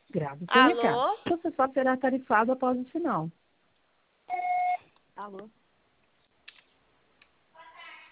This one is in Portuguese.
Grave seu recado. Alô? Você só será tarifado após o sinal. Alô?